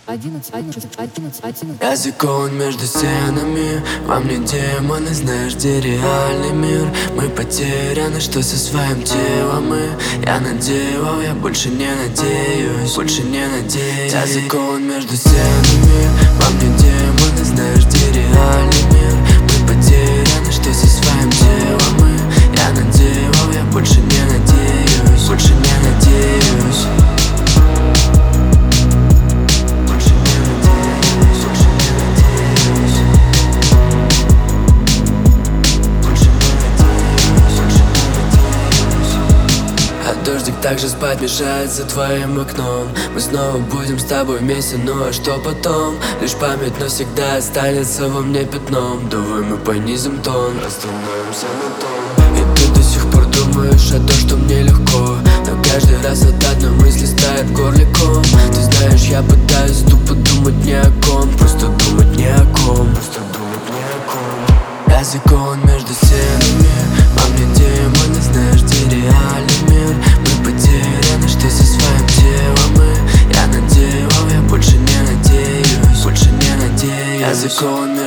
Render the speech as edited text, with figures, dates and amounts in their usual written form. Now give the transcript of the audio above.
Я закован между стенами, во мне демоны, знаешь, где реальный мир. Мы потеряны, что со своим телом я наделал, я больше не надеюсь, больше не надеюсь. Я закован между стенами, во мне демоны, знаешь, где реальный мир. Мы потеряны, что со своим телом я наделал, я больше не надеюсь, больше не надеюсь. Дождик также спать мешает за твоим окном. Мы снова будем с тобой вместе, ну а что потом? Лишь память навсегда останется во мне пятном. Давай мы понизим тон, остановимся на том. И ты до сих пор думаешь о том, что мне легко, но каждый раз от одной мысли ставит в горле ком. Ты знаешь, я пытаюсь тупо думать ни о ком, просто думать ни о ком, просто думать ни о ком. Я закован между стенами, во мне демоны, знаешь, где реальный мир. Мы потеряны, что со своим телом я наделал, я больше не надеюсь, больше не надеюсь. Я закован